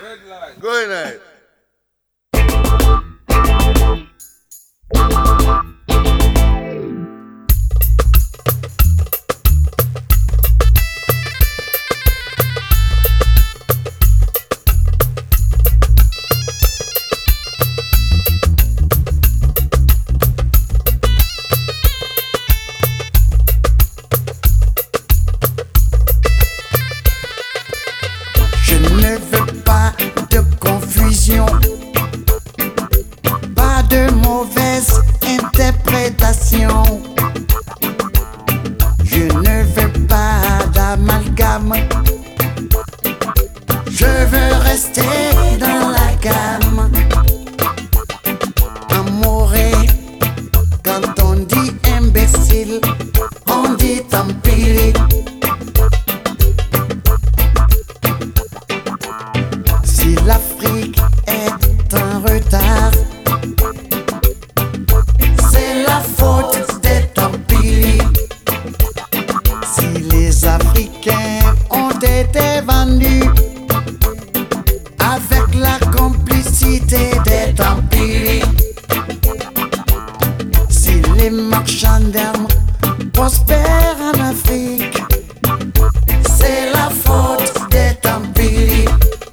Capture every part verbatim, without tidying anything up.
Good night. Je ne veux pas de confusion, pas de mauvaise interprétation. Je ne veux pas d'amalgame, je veux rester dans la gamme. Amoré, quand on dit imbécile, on dit tant pis. Si l'Afrique est en retard, c'est la faute des Tampili. Si les Africains ont été vendus avec la complicité des Tampili, si les marchands d'armes prospèrent en Afrique, c'est la faute des Tampili.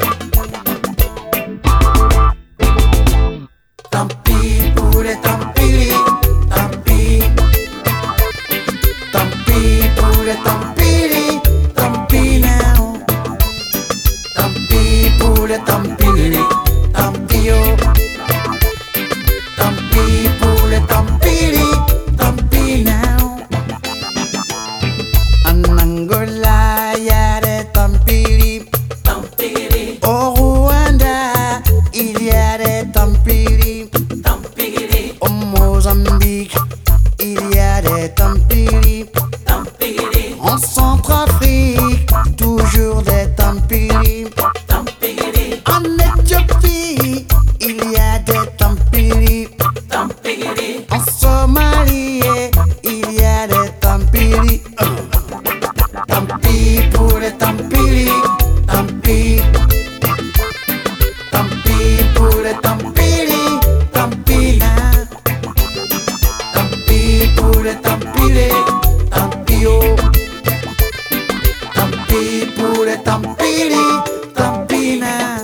Tant pis pour les Tampili, tant pis. Tant pis pour les Tampili, tant pis now. Tant pis pour les Tampili, tant pis yo. Tant pis pour les Tampili, tant pis now. En Angola y'a des Tampili, Tampili. Au Rwanda il y a des Tampili, Tampili. Au Mozambique il y a des Tampili, Tampili. En Centrafrique toujours des Tampili, Tampili. En Éthiopie il y a des Tampili, Tampili. En Somalie il y a des Tampili. Tant pis pour les Tampili, tant pis. Tant pis pour les Tampili, tant pis là. Tant pis pour les Tampili, tant pis oh. Tant pis pour les Tampili, tant pis là.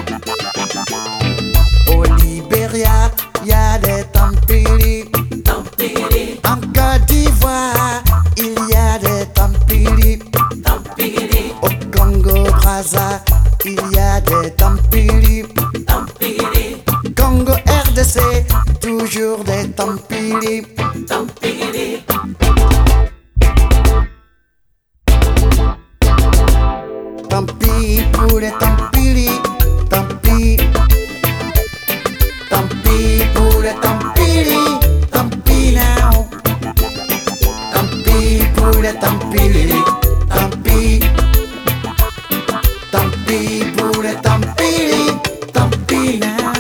Au Libéria y'a des Tampili, Tampili. En Côte d'Ivoire il y a des Tampili, Tampili. Au Congo Brazza il y a des Tampili, Tampili. Congo R D C toujours des Tampili, Tampili. Tant pis pour les Tampili, tant pis. Tant pis pour les Tampili, tant pis now. Tant pis pour les Tampili, tant pis. Tant pis pour les Tampili, tant pis now.